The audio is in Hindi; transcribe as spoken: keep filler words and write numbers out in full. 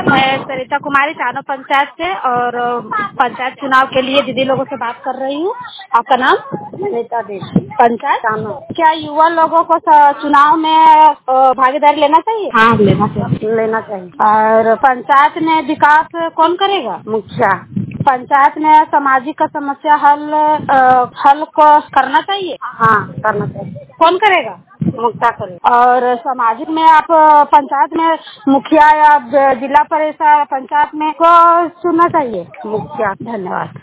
मैं सरिता कुमारी चानो पंचायत से और पंचायत चुनाव के लिए दीदी लोगों से बात कर रही हूँ। आपका नाम? नीता देवी, पंचायत चानो। क्या युवा लोगों को स- चुनाव में अ, भागीदारी लेना चाहिए? हाँ, लेना चाहिए, लेना चाहिए। और पंचायत में विकास कौन करेगा? मुखिया। पंचायत में सामाजिक समस्या हल अ, हल को करना चाहिए? हाँ, करना चाहिए। कौन करेगा? मुखिया करेगा। और सामाजिक में आप पंचायत में मुखिया या जिला परिषद पंचायत में को चुनना चाहिए? मुखिया। धन्यवाद।